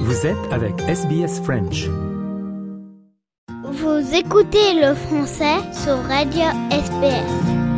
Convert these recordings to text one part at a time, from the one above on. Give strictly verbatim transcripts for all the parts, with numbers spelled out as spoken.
Vous êtes avec S B S French. Vous écoutez le français sur Radio S B S.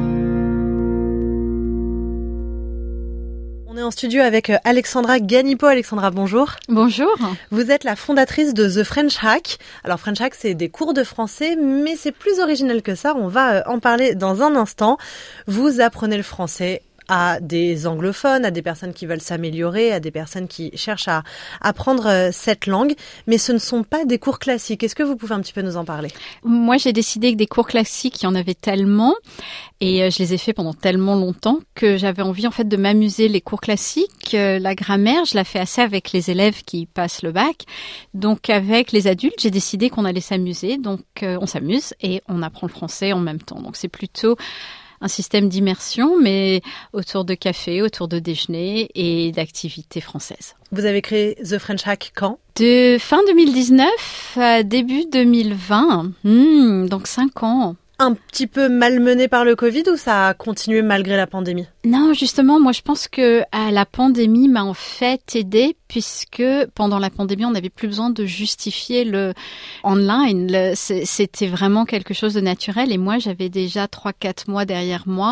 On est en studio avec Alexandra Ganipo. Alexandra, bonjour. Bonjour. Vous êtes la fondatrice de The French Hack. Alors French Hack, c'est des cours de français, mais c'est plus original que ça. On va en parler dans un instant. Vous apprenez le français à des anglophones, à des personnes qui veulent s'améliorer, à des personnes qui cherchent à apprendre cette langue, mais ce ne sont pas des cours classiques. Est-ce que vous pouvez un petit peu nous en parler ? Moi, j'ai décidé que des cours classiques, il y en avait tellement, et je les ai faits pendant tellement longtemps que j'avais envie en fait de m'amuser. Les cours classiques, la grammaire, je la fais assez avec les élèves qui passent le bac. Donc avec les adultes, j'ai décidé qu'on allait s'amuser. Donc on s'amuse et on apprend le français en même temps. Donc c'est plutôt un système d'immersion, mais autour de café, autour de déjeuner et d'activités françaises. Vous avez créé The French Hack quand ? De fin deux mille dix-neuf à début deux mille vingt, mmh, donc cinq ans. Un petit peu malmené par le Covid ou ça a continué malgré la pandémie ? Non, justement, moi je pense que à la pandémie m'a en fait aidée puisque pendant la pandémie, on n'avait plus besoin de justifier le online. Le, c'était vraiment quelque chose de naturel et moi j'avais déjà trois quatre mois derrière moi.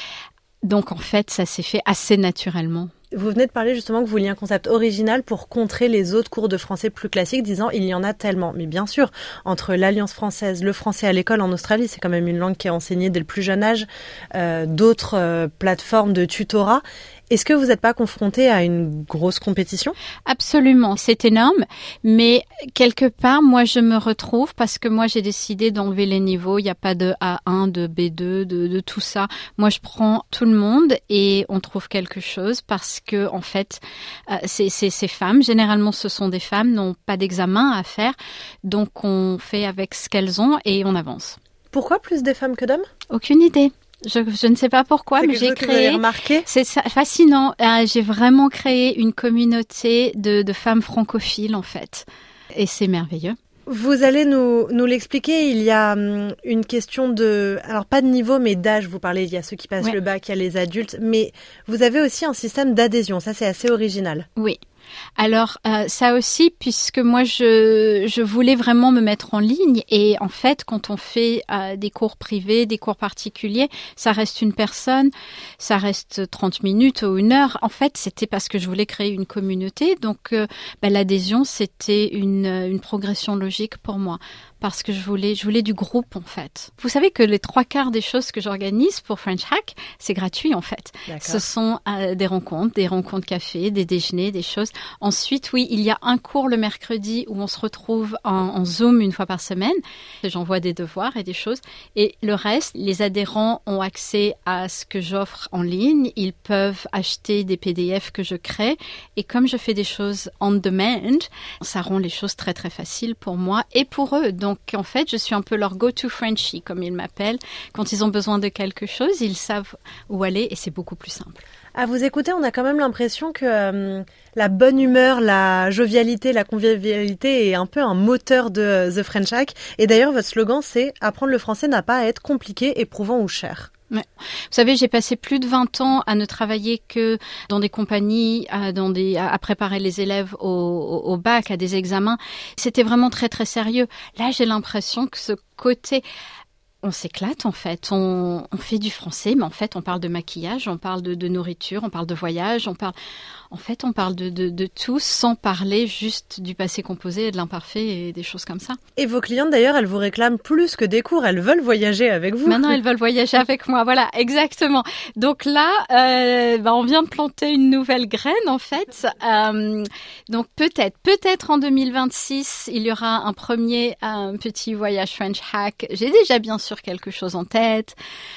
Donc en fait, ça s'est fait assez naturellement. Vous venez de parler justement que vous vouliez un concept original pour contrer les autres cours de français plus classiques, disant il y en a tellement. Mais bien sûr, entre l'Alliance française, le français à l'école en Australie, c'est quand même une langue qui est enseignée dès le plus jeune âge, euh, d'autres euh, plateformes de tutorat. Est-ce que vous n'êtes pas confronté à une grosse compétition ? Absolument, c'est énorme, mais quelque part, moi, je me retrouve parce que moi, j'ai décidé d'enlever les niveaux. Il n'y a pas de A un, de B deux, de, de tout ça. Moi, je prends tout le monde et on trouve quelque chose parce que, en fait, euh, ces, ces, ces femmes, généralement, ce sont des femmes, n'ont pas d'examen à faire, donc on fait avec ce qu'elles ont et on avance. Pourquoi plus des femmes que d'hommes ? Aucune idée. Je, je ne sais pas pourquoi, c'est mais j'ai créé. Que vous avez remarqué ? C'est fascinant. Euh, j'ai vraiment créé une communauté de, de femmes francophiles en fait, et c'est merveilleux. Vous allez nous, nous l'expliquer. Il y a hum, une question de, alors pas de niveau, mais d'âge. Vous parlez, il y a ceux qui passent ouais. le bac, il y a les adultes, mais vous avez aussi un système d'adhésion. Ça, c'est assez original. Oui. Alors euh, ça aussi, puisque moi je je voulais vraiment me mettre en ligne et en fait quand on fait euh, des cours privés, des cours particuliers, ça reste une personne, ça reste trente minutes ou une heure. En fait, c'était parce que je voulais créer une communauté, donc euh, ben, l'adhésion c'était une une progression logique pour moi. Parce que je voulais, je voulais du groupe en fait. Vous savez que les trois quarts des choses que j'organise pour French Hack, c'est gratuit en fait. D'accord. Ce sont euh, des rencontres, des rencontres café, des déjeuners, des choses. Ensuite, oui, il y a un cours le mercredi où on se retrouve en, en Zoom une fois par semaine. J'envoie des devoirs et des choses. Et le reste, les adhérents ont accès à ce que j'offre en ligne. Ils peuvent acheter des P D F que je crée. Et comme je fais des choses on demand, ça rend les choses très très faciles pour moi et pour eux. Donc, en fait, je suis un peu leur go-to Frenchie, comme ils m'appellent. Quand ils ont besoin de quelque chose, ils savent où aller et c'est beaucoup plus simple. À vous écouter, on a quand même l'impression que euh, la bonne humeur, la jovialité, la convivialité est un peu un moteur de euh, The French Hack. Et d'ailleurs, votre slogan, c'est « Apprendre le français n'a pas à être compliqué, éprouvant ou cher ». Ouais. Vous savez, j'ai passé plus de vingt ans à ne travailler que dans des compagnies, à, dans des, à préparer les élèves au, au, au bac, à des examens. C'était vraiment très, très sérieux. Là, j'ai l'impression que ce côté... On s'éclate en fait, on, on fait du français, mais en fait on parle de maquillage, on parle de, de nourriture, on parle de voyage, on parle, en fait on parle de, de, de tout sans parler juste du passé composé et de l'imparfait et des choses comme ça. Et vos clientes d'ailleurs, elles vous réclament plus que des cours, elles veulent voyager avec vous. Maintenant elles veulent voyager avec moi, voilà, exactement. Donc là, euh, bah, on vient de planter une nouvelle graine en fait. Euh, donc peut-être, peut-être en deux mille vingt-six, il y aura un premier un petit voyage French Hack. J'ai déjà bien sûr quelque chose en tête,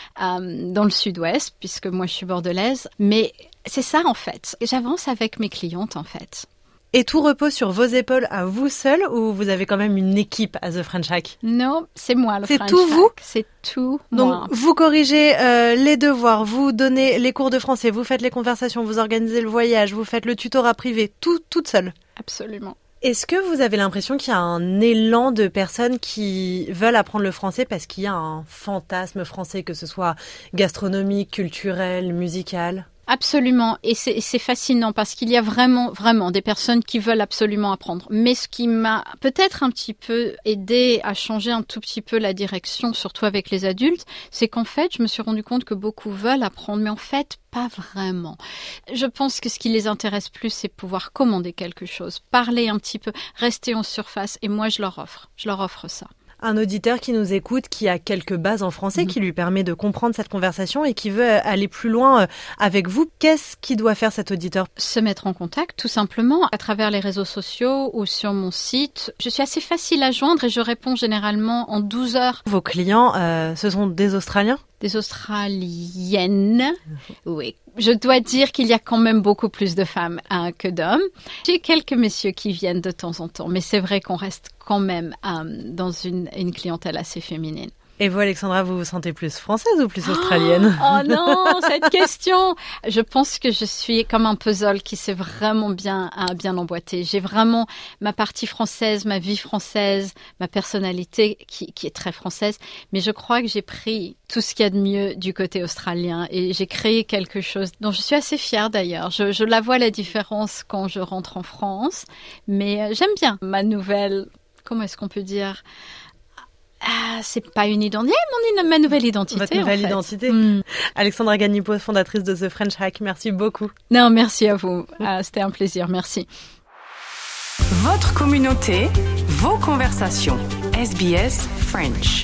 euh, dans le sud-ouest, puisque moi je suis bordelaise. Mais c'est ça en fait. J'avance avec mes clientes en fait. Et tout repose sur vos épaules à vous seul ou vous avez quand même une équipe à The French Hack ? Non, c'est moi le c'est French tout Hack. Vous C'est tout Donc, moi. vous corrigez euh, les devoirs, vous donnez les cours de français, vous faites les conversations, vous organisez le voyage, vous faites le tutorat privé, tout toute seule. Absolument. Est-ce que vous avez l'impression qu'il y a un élan de personnes qui veulent apprendre le français parce qu'il y a un fantasme français, que ce soit gastronomique, culturel, musical ? Absolument. Et c'est, c'est fascinant parce qu'il y a vraiment, vraiment des personnes qui veulent absolument apprendre. Mais ce qui m'a peut-être un petit peu aidé à changer un tout petit peu la direction, surtout avec les adultes, c'est qu'en fait, je me suis rendu compte que beaucoup veulent apprendre, mais en fait, pas vraiment. Je pense que ce qui les intéresse plus, c'est pouvoir commander quelque chose, parler un petit peu, rester en surface. Et moi, je leur offre. Je leur offre ça. Un auditeur qui nous écoute, qui a quelques bases en français, mmh. qui lui permet de comprendre cette conversation et qui veut aller plus loin avec vous, qu'est-ce qu'il doit faire cet auditeur? Se mettre en contact, tout simplement, à travers les réseaux sociaux ou sur mon site. Je suis assez facile à joindre et je réponds généralement en douze heures. Vos clients, euh, ce sont des Australiens? Des Australiennes, oui. Je dois dire qu'il y a quand même beaucoup plus de femmes hein, que d'hommes. J'ai quelques messieurs qui viennent de temps en temps, mais c'est vrai qu'on reste quand même euh, dans une, une clientèle assez féminine. Et vous, Alexandra, vous vous sentez plus française ou plus australienne? Oh, oh non, cette question. Je pense que je suis comme un puzzle qui s'est vraiment bien, bien emboîté. J'ai vraiment ma partie française, ma vie française, ma personnalité qui, qui est très française. Mais je crois que j'ai pris tout ce qu'il y a de mieux du côté australien et j'ai créé quelque chose dont je suis assez fière d'ailleurs. Je, je la vois la différence quand je rentre en France, mais j'aime bien ma nouvelle, comment est-ce qu'on peut dire? Ah, c'est pas une identité, mon, ma nouvelle identité. Votre nouvelle en fait. identité. Mm. Alexandra Ganipo, fondatrice de The French Hack, merci beaucoup. Non, merci à vous. Ah, c'était un plaisir, merci. Votre communauté, vos conversations. S B S French.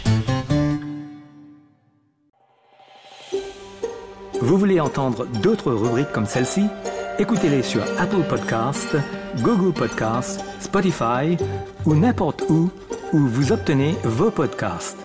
Vous voulez entendre d'autres rubriques comme celle-ci? Écoutez-les sur Apple Podcasts, Google Podcasts, Spotify ou n'importe où où vous obtenez vos podcasts.